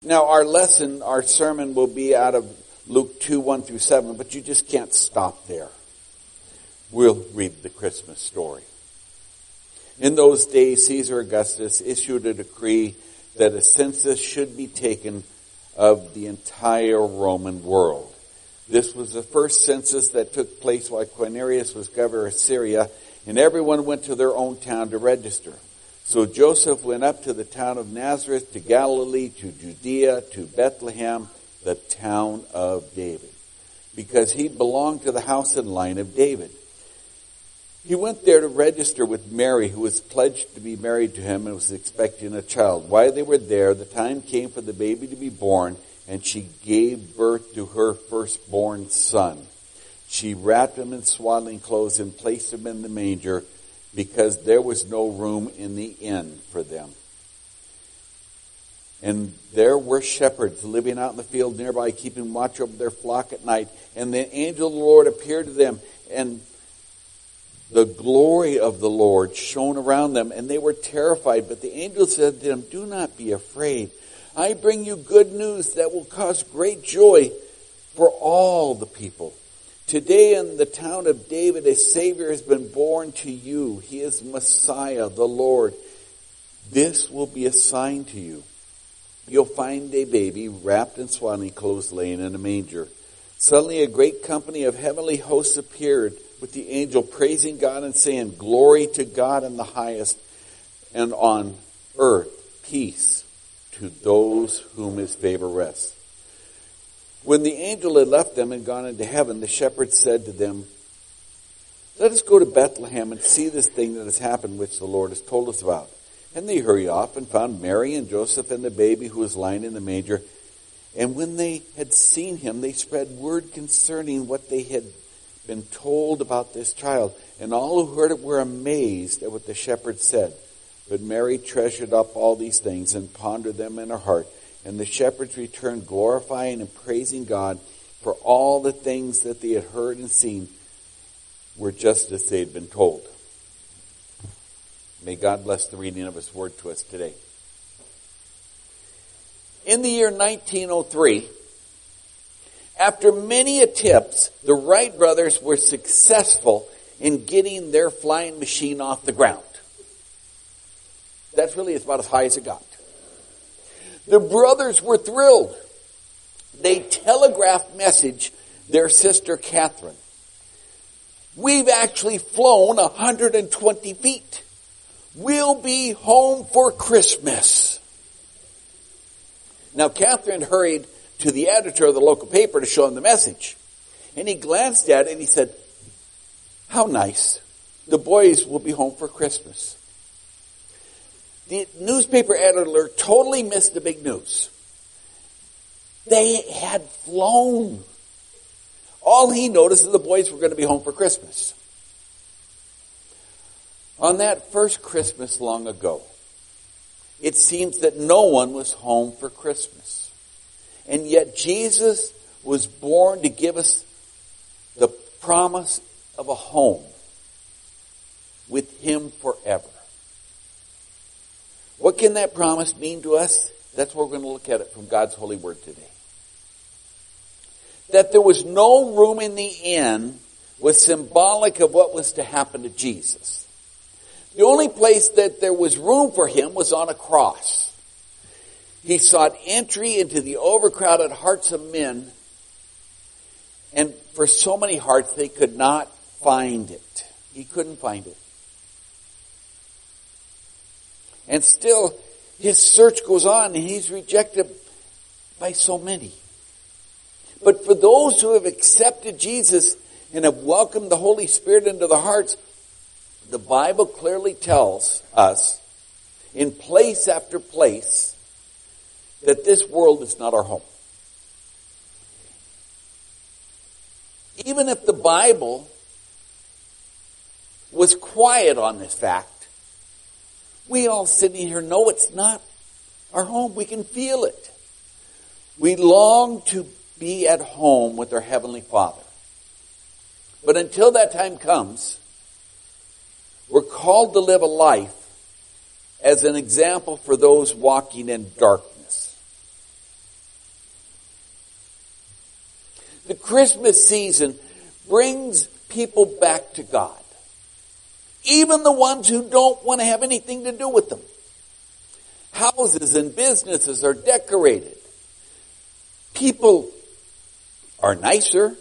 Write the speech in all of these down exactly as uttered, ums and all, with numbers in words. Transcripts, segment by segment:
Now our lesson, our sermon will be out of Luke two, one through seven, but you just can't stop there. We'll read the Christmas story. In those days, Caesar Augustus issued a decree that a census should be taken of the entire Roman world. This was the first census that took place while Quirinius was governor of Syria, and everyone went to their own town to register. So Joseph went up to the town of Nazareth, to Galilee, to Judea, to Bethlehem, the town of David, because he belonged to the house and line of David. He went there to register with Mary, who was pledged to be married to him and was expecting a child. While they were there, the time came for the baby to be born, and she gave birth to her firstborn son. She wrapped him in swaddling clothes and placed him in the manger, because there was no room in the inn for them. And there were shepherds living out in the field nearby, keeping watch over their flock at night. And the angel of the Lord appeared to them, and the glory of the Lord shone around them, and they were terrified. But the angel said to them, "Do not be afraid. I bring you good news that will cause great joy for all the people. Today in the town of David, a Savior has been born to you. He is Messiah, the Lord. This will be a sign to you. You'll find a baby wrapped in swaddling clothes, laying in a manger." Suddenly a great company of heavenly hosts appeared with the angel, praising God and saying, "Glory to God in the highest, and on earth peace to those whom his favor rests." When the angel had left them and gone into heaven, the shepherds said to them, "Let us go to Bethlehem and see this thing that has happened, which the Lord has told us about." And they hurried off and found Mary and Joseph and the baby who was lying in the manger. And when they had seen him, they spread word concerning what they had been told about this child. And all who heard it were amazed at what the shepherds said. But Mary treasured up all these things and pondered them in her heart. And the shepherds returned, glorifying and praising God for all the things that they had heard and seen were just as they had been told. May God bless the reading of his word to us today. In the year nineteen oh three, after many attempts, the Wright brothers were successful in getting their flying machine off the ground. That's really about as high as it got. The brothers were thrilled. They telegraphed message their sister Catherine. "We've actually flown one hundred twenty feet. We'll be home for Christmas." Now Catherine hurried to the editor of the local paper to show him the message. And he glanced at it and he said, "How nice. The boys will be home for Christmas." The newspaper editor totally missed the big news. They had flown. All he noticed is the boys were going to be home for Christmas. On that first Christmas long ago, it seems that no one was home for Christmas. And yet Jesus was born to give us the promise of a home with him forever. What can that promise mean to us? That's what we're going to look at it from God's holy word today. That there was no room in the inn was symbolic of what was to happen to Jesus. The only place that there was room for him was on a cross. He sought entry into the overcrowded hearts of men, and for so many hearts they could not find it. He couldn't find it. And still, his search goes on, and he's rejected by so many. But for those who have accepted Jesus and have welcomed the Holy Spirit into their hearts, the Bible clearly tells us, in place after place, that this world is not our home. Even if the Bible was quiet on this fact, we all sitting here know it's not our home. We can feel it. We long to be at home with our Heavenly Father. But until that time comes, we're called to live a life as an example for those walking in darkness. The Christmas season brings people back to God. Even the ones who don't want to have anything to do with them. Houses and businesses are decorated. People are nicer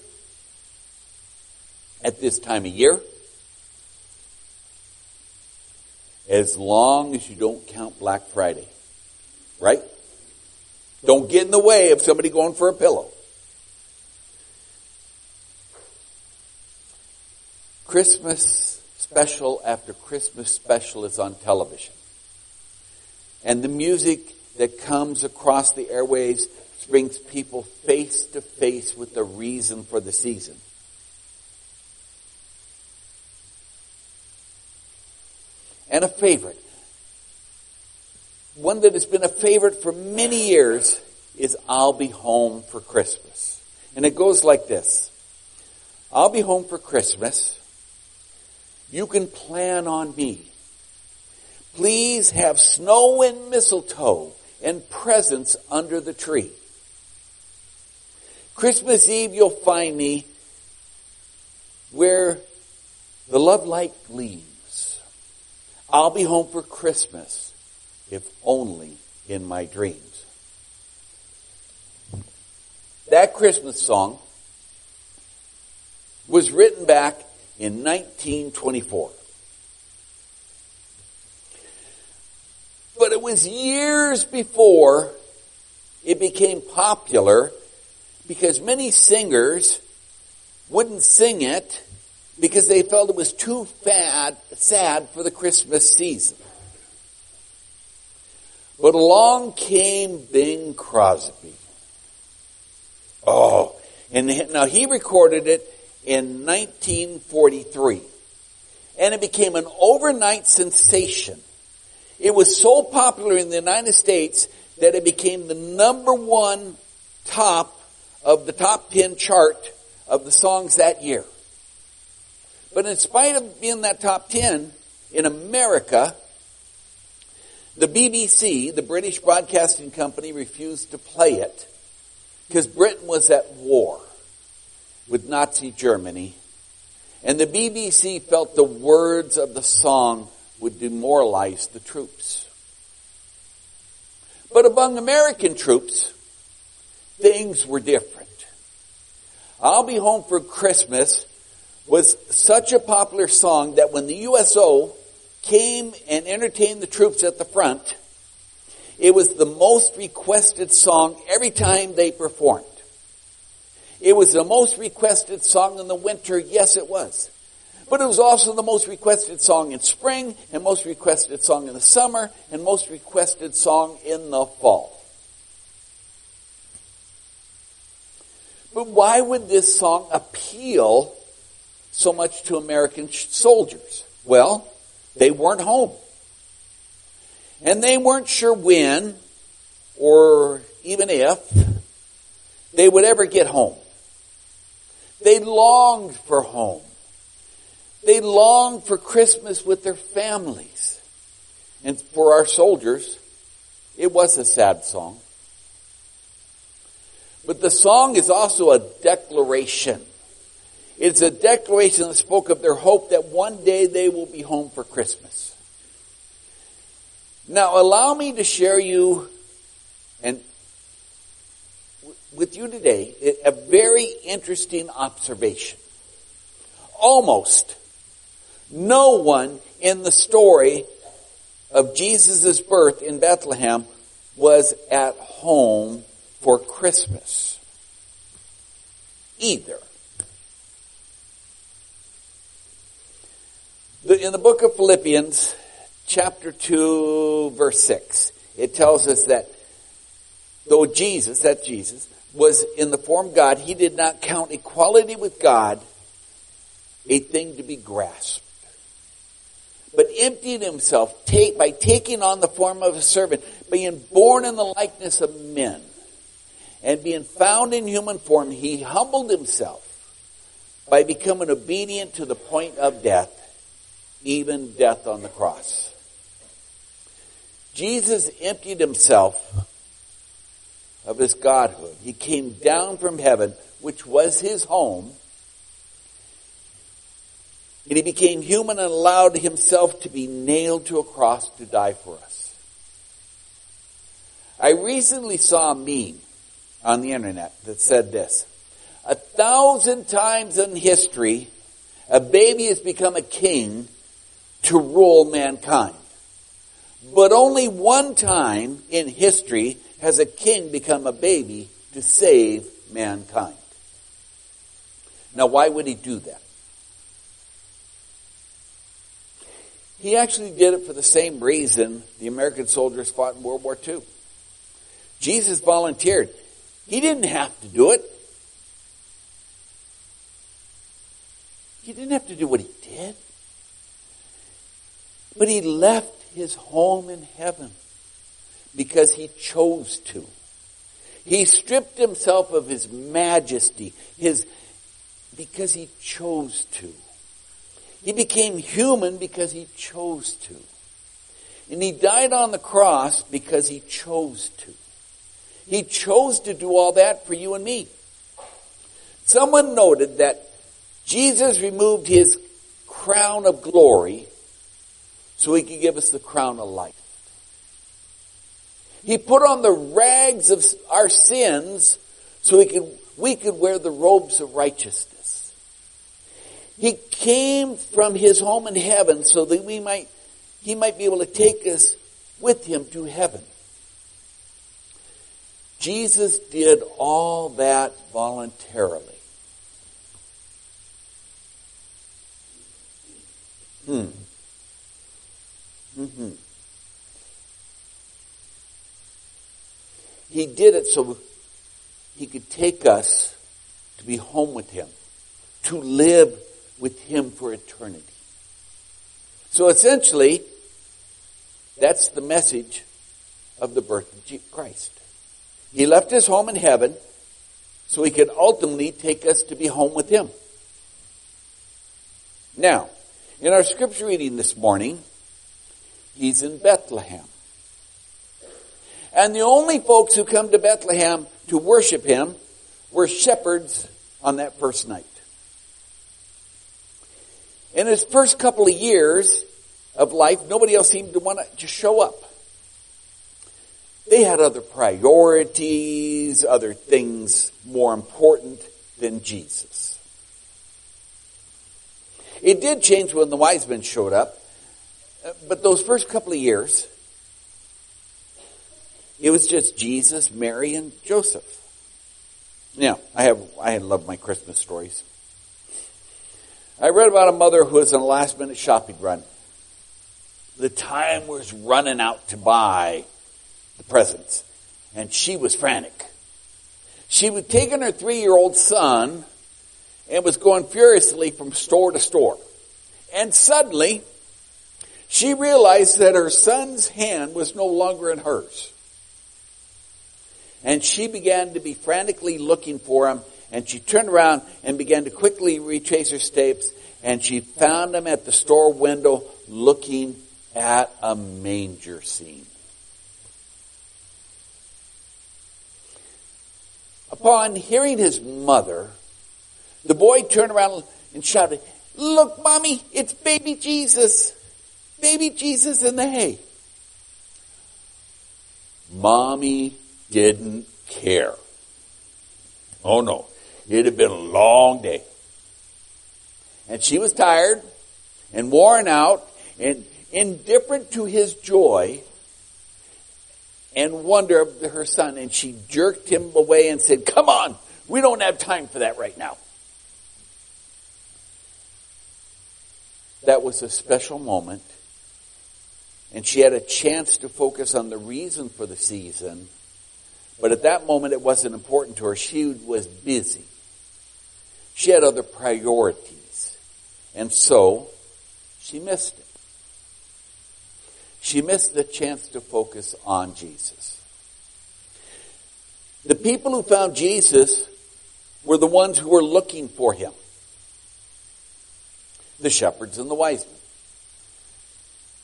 at this time of year. As long as you don't count Black Friday. Right? Don't get in the way of somebody going for a pillow. Christmas special after Christmas special is on television. And the music that comes across the airwaves brings people face to face with the reason for the season. And a favorite. One that has been a favorite for many years is I'll Be Home for Christmas. And it goes like this. I'll be home for Christmas. You can plan on me. Please have snow and mistletoe and presents under the tree. Christmas Eve you'll find me where the love light gleams. I'll be home for Christmas, if only in my dreams. That Christmas song was written back in nineteen twenty-four. But it was years before it became popular because many singers wouldn't sing it because they felt it was too fad, sad for the Christmas season. But along came Bing Crosby. Oh, and now he recorded it in nineteen forty-three. And it became an overnight sensation. It was so popular in the United States that it became the number one top of the top ten chart of the songs that year. But in spite of being that top ten, in America, the B B C, the British Broadcasting Company, refused to play it because Britain was at war with Nazi Germany. And the B B C felt the words of the song would demoralize the troops. But among American troops, things were different. I'll Be Home for Christmas was such a popular song that when the U S O came and entertained the troops at the front, it was the most requested song every time they performed. It was the most requested song in the winter, yes it was. But it was also the most requested song in spring, and most requested song in the summer, and most requested song in the fall. But why would this song appeal so much to American soldiers? Well, they weren't home. And they weren't sure when, or even if, they would ever get home. They longed for home. They longed for Christmas with their families. And for our soldiers, it was a sad song. But the song is also a declaration. It's a declaration that spoke of their hope that one day they will be home for Christmas. Now, allow me to share you and with you today a very interesting observation. Almost no one in the story of Jesus' birth in Bethlehem was at home for Christmas either. In the book of Philippians, chapter two, verse six, it tells us that though Jesus, that Jesus, was in the form of God, he did not count equality with God a thing to be grasped, but emptied himself take, by taking on the form of a servant, being born in the likeness of men, and being found in human form, he humbled himself by becoming obedient to the point of death, even death on the cross. Jesus emptied himself of his godhood. He came down from heaven, which was his home, and he became human and allowed himself to be nailed to a cross to die for us. I recently saw a meme on the internet that said this: a thousand times in history, a baby has become a king to rule mankind. But only one time in history has a king become a baby to save mankind. Now, why would he do that? He actually did it for the same reason the American soldiers fought in World War Two. Jesus volunteered. He didn't have to do it. He didn't have to do what he did. But he left his home in heaven because he chose to. He stripped himself of his majesty, his because he chose to. He became human because he chose to. And he died on the cross because he chose to. He chose to do all that for you and me. Someone noted that Jesus removed his crown of glory so he could give us the crown of life. He put on the rags of our sins so he could, we could wear the robes of righteousness. He came from his home in heaven so that we might, he might be able to take us with him to heaven. Jesus did all that voluntarily. Hmm. Mm-hmm. He did it so he could take us to be home with him, to live with him for eternity. So essentially, that's the message of the birth of Christ. He left his home in heaven so he could ultimately take us to be home with him. Now, in our scripture reading this morning, he's in Bethlehem. And the only folks who come to Bethlehem to worship him were shepherds on that first night. In his first couple of years of life, nobody else seemed to want to just show up. They had other priorities, other things more important than Jesus. It did change when the wise men showed up, but those first couple of years, it was just Jesus, Mary, and Joseph. Now, I have I love my Christmas stories. I read about a mother who was on a last-minute shopping run. The time was running out to buy the presents, and she was frantic. She was taking her three-year-old son and was going furiously from store to store. And suddenly, she realized that her son's hand was no longer in hers. And she began to be frantically looking for him, and she turned around and began to quickly retrace her steps, and she found him at the store window looking at a manger scene. Upon hearing his mother, the boy turned around and shouted, "Look, Mommy, it's baby Jesus. Baby Jesus in the hay." Mommy didn't care. Oh no, it had been a long day. And she was tired and worn out and indifferent to his joy and wonder of her son. And she jerked him away and said, "Come on, we don't have time for that right now." That was a special moment. And she had a chance to focus on the reason for the season. But at that moment, it wasn't important to her. She was busy. She had other priorities. And so, she missed it. She missed the chance to focus on Jesus. The people who found Jesus were the ones who were looking for him. The shepherds and the wise men.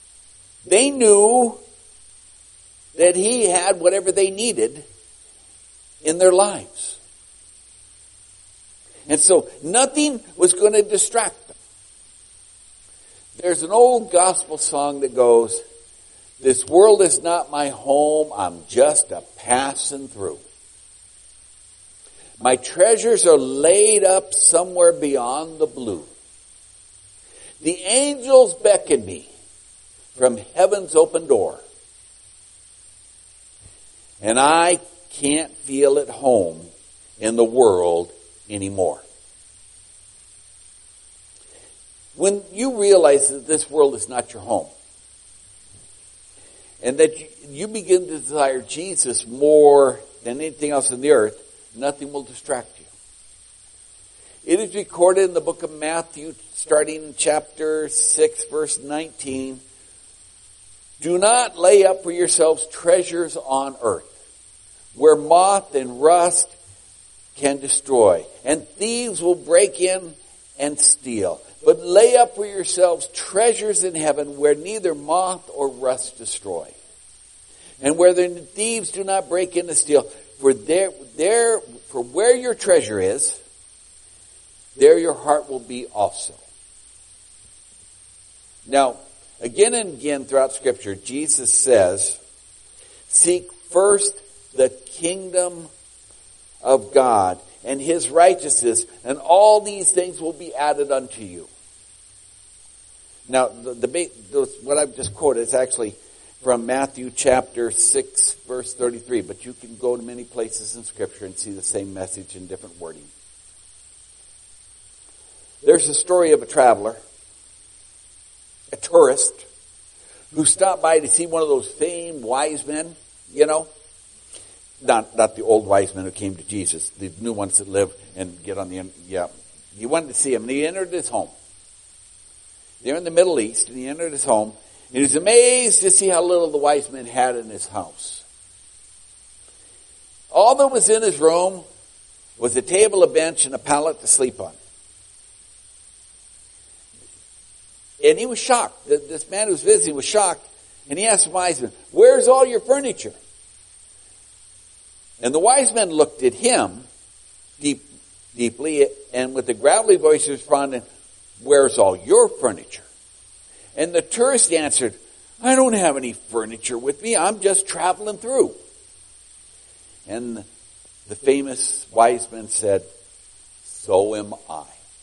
They knew that he had whatever they needed, in their lives. And so nothing was going to distract them. There's an old gospel song that goes, "This world is not my home, I'm just a passing through. My treasures are laid up somewhere beyond the blue. The angels beckon me from heaven's open door. And I can't feel at home in the world anymore." When you realize that this world is not your home, and that you begin to desire Jesus more than anything else on the earth, nothing will distract you. It is recorded in the book of Matthew, starting in chapter six, verse nineteen, "Do not lay up for yourselves treasures on earth, where moth and rust can destroy, and thieves will break in and steal. But lay up for yourselves treasures in heaven, where neither moth or rust destroy, and where the thieves do not break in and steal. For there, there, for where your treasure is, there your heart will be also." Now, again and again throughout Scripture, Jesus says, "Seek first the kingdom of God and His righteousness, and all these things will be added unto you." Now, the, the what I've just quoted is actually from Matthew chapter six, verse thirty-three, but you can go to many places in Scripture and see the same message in different wording. There's a story of a traveler, a tourist, who stopped by to see one of those famed wise men, you know. Not not the old wise men who came to Jesus, the new ones that live and get on the end. Yeah, he wanted to see him, and he entered his home. They're in the Middle East, and he entered his home, and he was amazed to see how little the wise man had in his house. All that was in his room was a table, a bench, and a pallet to sleep on. And he was shocked. This man who was visiting was shocked, and he asked the wise man, "Where's all your furniture?" And the wise man looked at him deep, deeply, and with a gravelly voice responded, "Where's all your furniture?" And the tourist answered, "I don't have any furniture with me. I'm just traveling through." And the famous wise man said, "So am I."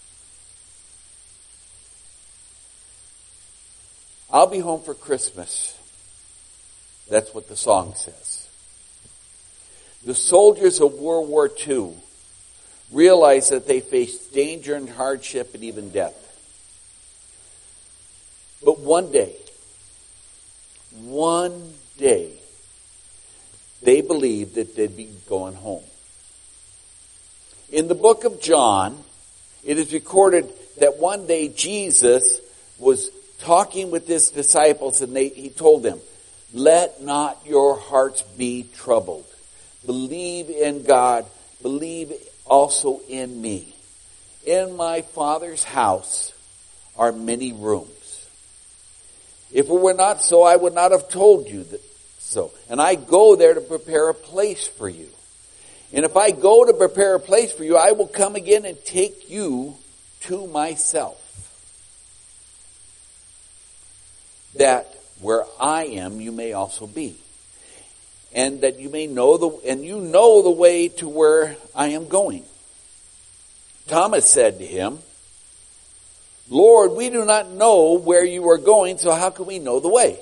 I'll be home for Christmas. That's what the song says. The soldiers of World War Two realized that they faced danger and hardship and even death. But one day, one day, they believed that they'd be going home. In the book of John, it is recorded that one day Jesus was talking with his disciples, and they, he told them, "Let not your hearts be troubled. Believe in God. Believe also in me. In my Father's house are many rooms. If it were not so, I would not have told you that so. And I go there to prepare a place for you. And if I go to prepare a place for you, I will come again and take you to myself, that where I am, you may also be. And that you may know the, and you know the way to where I am going." Thomas said to him, "Lord, we do not know where you are going, so how can we know the way?"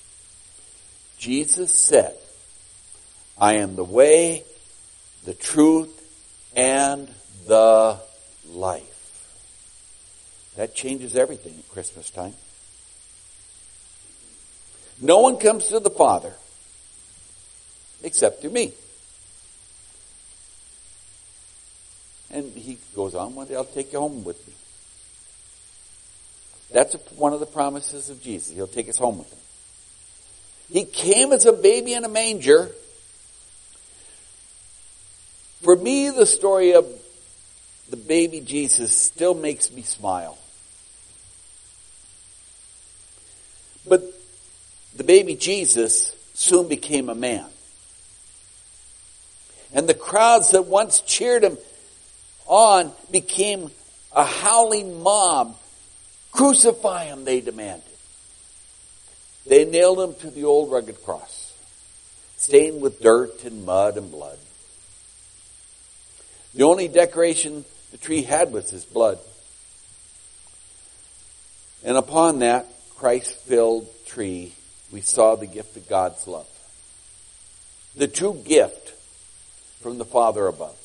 Jesus said, "I am the way, the truth, and the life." That changes everything at Christmas time. No one comes to the Father except through me. And he goes on, "One day I'll take you home with me." That's a, one of the promises of Jesus. He'll take us home with him. He came as a baby in a manger. For me, the story of the baby Jesus still makes me smile. But the baby Jesus soon became a man. And the crowds that once cheered him on became a howling mob. Crucify him, they demanded. They nailed him to the old rugged cross, stained with dirt and mud and blood. The only decoration the tree had was his blood. And upon that Christ-filled tree, we saw the gift of God's love. The true gift from the Father above.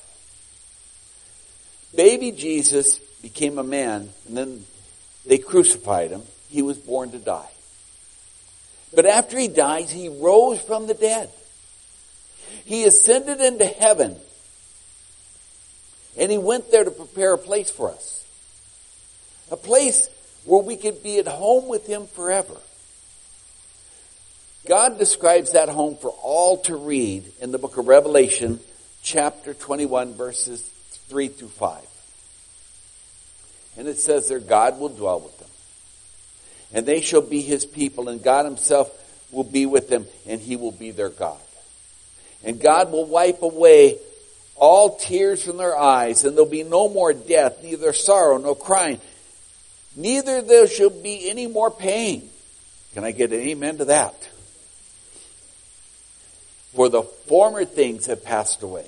Baby Jesus became a man, and then they crucified him. He was born to die. But after he dies, he rose from the dead. He ascended into heaven. And he went there to prepare a place for us. A place where we could be at home with him forever. God describes that home for all to read in the book of Revelation, chapter twenty-one, verses three through five. And it says there, God will dwell with them. And they shall be his people, and God himself will be with them, and he will be their God. And God will wipe away all tears from their eyes, and there'll be no more death, neither sorrow, nor crying. Neither there shall be any more pain. Can I get an amen to that? For the former things have passed away.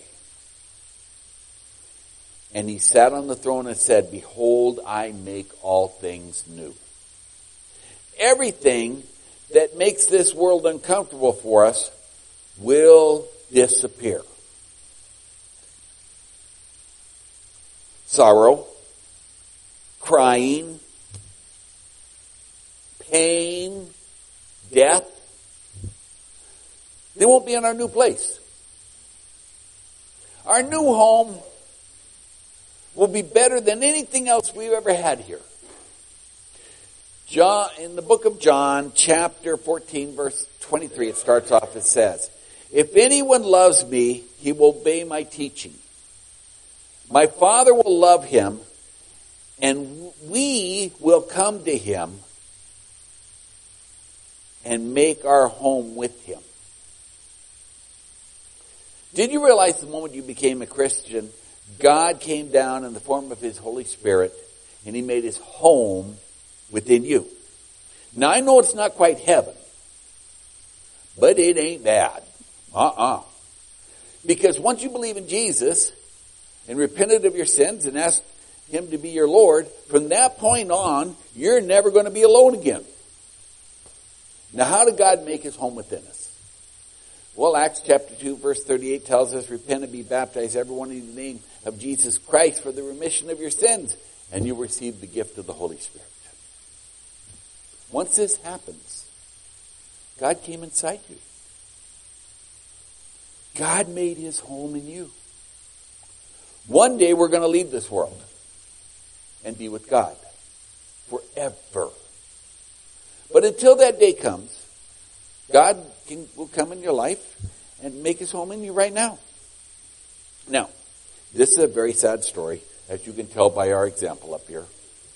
And he sat on the throne and said, Behold, I make all things new. Everything that makes this world uncomfortable for us will disappear. Sorrow, crying, pain, death. They won't be in our new place. Our new home will be better than anything else we've ever had here. John, in the book of John, chapter fourteen, verse twenty-three, it starts off, it says, If anyone loves me, he will obey my teaching. My Father will love him, and we will come to him and make our home with him. Did you realize the moment you became a Christian, God came down in the form of his Holy Spirit, and he made his home within you? Now, I know it's not quite heaven, but it ain't bad. Uh-uh. Because once you believe in Jesus and repented of your sins and asked him to be your Lord, from that point on, you're never going to be alone again. Now, how did God make his home within us? Well, Acts chapter two, verse thirty-eight tells us, Repent and be baptized, everyone in the name of Jesus Christ for the remission of your sins, and you receive the gift of the Holy Spirit. Once this happens, God came inside you. God made his home in you. One day we're going to leave this world and be with God forever. But until that day comes, God can, will come in your life and make his home in you right now. Now, this is a very sad story, as you can tell by our example up here.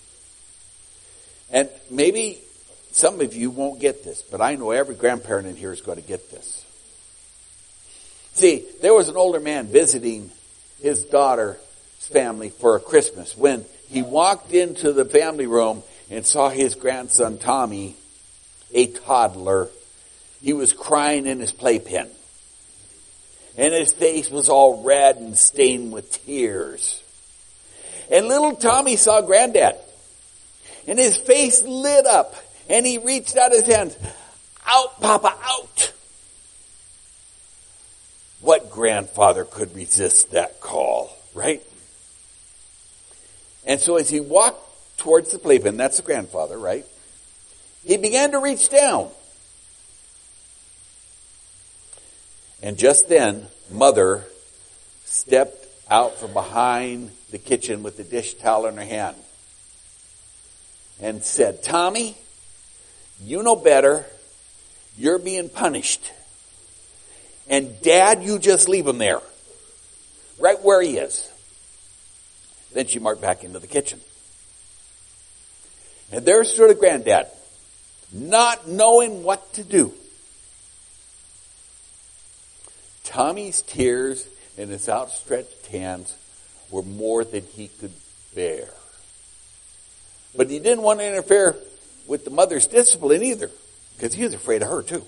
And maybe some of you won't get this, but I know every grandparent in here is going to get this. See, there was an older man visiting his daughter's family for a Christmas when he walked into the family room and saw his grandson Tommy, a toddler. He was crying in his playpen. And his face was all red and stained with tears. And little Tommy saw Granddad. And his face lit up. And he reached out his hands. Out, Papa, out. What grandfather could resist that call, right? And so as he walked towards the playpen, that's the grandfather, right? He began to reach down. And just then, Mother stepped out from behind the kitchen with the dish towel in her hand and said, Tommy, you know better. You're being punished. And Dad, you just leave him there. Right where he is. Then she marched back into the kitchen. And there stood a Granddad, not knowing what to do. Tommy's tears and his outstretched hands were more than he could bear. But he didn't want to interfere with the mother's discipline either, because he was afraid of her too.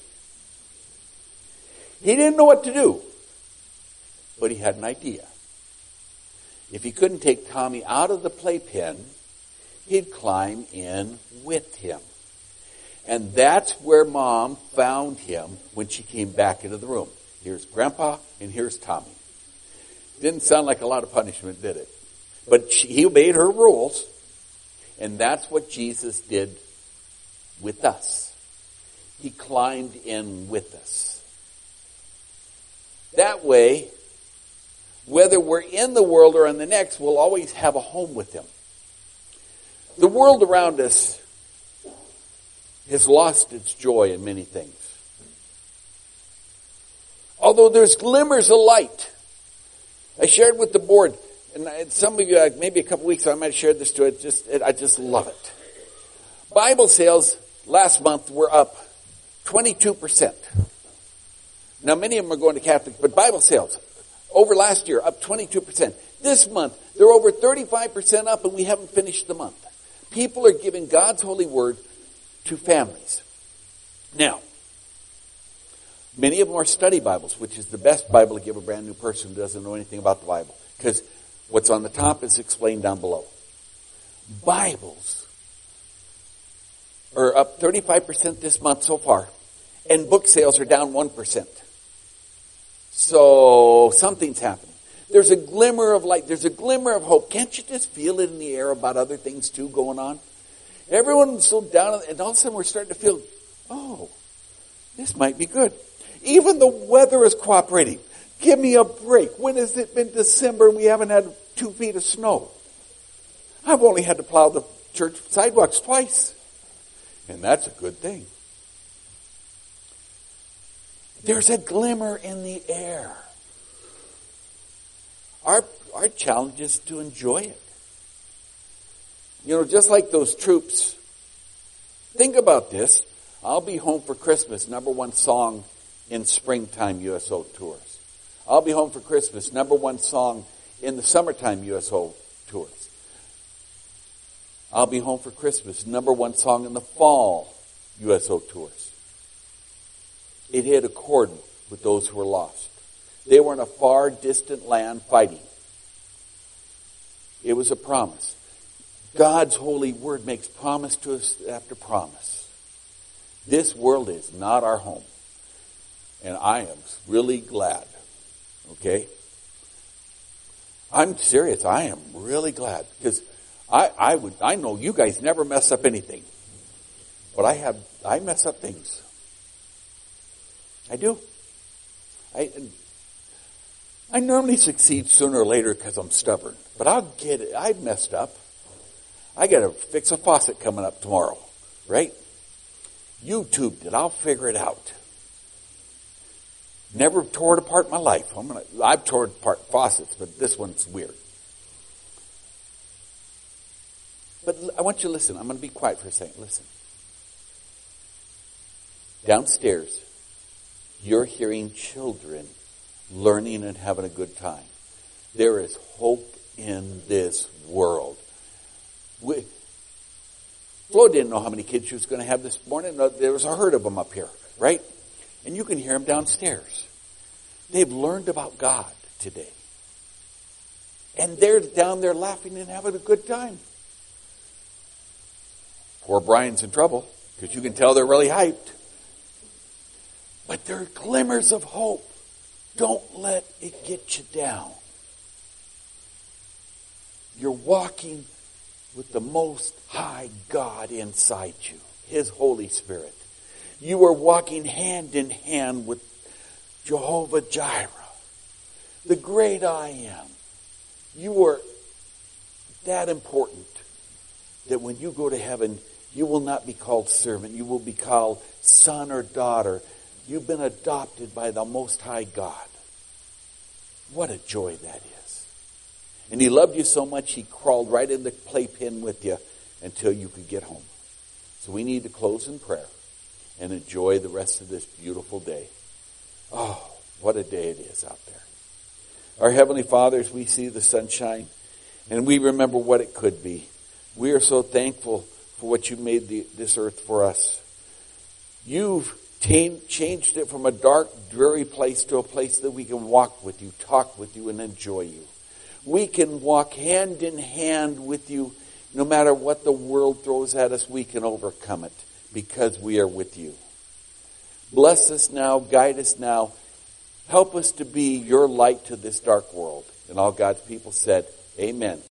He didn't know what to do, but he had an idea. If he couldn't take Tommy out of the playpen, he'd climb in with him. And that's where Mom found him when she came back into the room. Here's Grandpa and here's Tommy. Didn't sound like a lot of punishment, did it? But she, he obeyed her rules, and that's what Jesus did with us. He climbed in with us. That way, whether we're in the world or in the next, we'll always have a home with him. The world around us has lost its joy in many things. Although there's glimmers of light. I shared with the board, and some of you, maybe a couple weeks ago, I might have shared this to it. Just, it, I just love it. Bible sales last month were up twenty-two percent. Now, many of them are going to Catholic, but Bible sales over last year up twenty-two percent. This month, they're over thirty-five percent up, and we haven't finished the month. People are giving God's holy word to families. Now, many of them are study Bibles, which is the best Bible to give a brand new person who doesn't know anything about the Bible, because what's on the top is explained down below. Bibles are up thirty-five percent this month so far, and book sales are down one percent. So something's happening. There's a glimmer of light. There's a glimmer of hope. Can't you just feel it in the air about other things too going on? Everyone's so down, and all of a sudden we're starting to feel, oh, this might be good. Even the weather is cooperating. Give me a break. When has it been December and we haven't had two feet of snow? I've only had to plow the church sidewalks twice. And that's a good thing. There's a glimmer in the air. Our, our challenge is to enjoy it. You know, just like those troops. Think about this. I'll Be Home for Christmas, number one song in springtime U S O tours. I'll Be Home for Christmas, number one song in the summertime U S O tours. I'll Be Home for Christmas, number one song in the fall U S O tours. It hit a chord with those who were lost. They were in a far distant land fighting. It was a promise. God's holy word makes promise to us after promise. This world is not our home. And I am really glad. Okay? I'm serious. I am really glad. Because I, I would, I know you guys never mess up anything. But I have, I mess up things. I do. I, I normally succeed sooner or later because I'm stubborn. But I'll get it. I've messed up. I got to fix a faucet coming up tomorrow. Right? YouTubed it. I'll figure it out. Never tore it apart in my life. I'm gonna, I've torn apart faucets, but this one's weird. But I want you to listen. I'm going to be quiet for a second. Listen. Downstairs, you're hearing children learning and having a good time. There is hope in this world. We, Flo didn't know how many kids she was going to have this morning. There was a herd of them up here, right? And you can hear them downstairs. They've learned about God today. And they're down there laughing and having a good time. Poor Brian's in trouble, because you can tell they're really hyped. But there are glimmers of hope. Don't let it get you down. You're walking with the Most High God inside you, His Holy Spirit. You are walking hand in hand with Jehovah Jireh, the great I am. You are that important that when you go to heaven, you will not be called servant. You will be called son or daughter. You've been adopted by the Most High God. What a joy that is. And He loved you so much, He crawled right in the playpen with you until you could get home. So we need to close in prayer and enjoy the rest of this beautiful day. Oh, what a day it is out there. Our Heavenly Father, as we see the sunshine and we remember what it could be, we are so thankful for what you made the, this earth for us. You've t- changed it from a dark, dreary place to a place that we can walk with you, talk with you, and enjoy you. We can walk hand in hand with you. No matter what the world throws at us, we can overcome it because we are with you. Bless us now, guide us now. Help us to be your light to this dark world. And all God's people said, amen.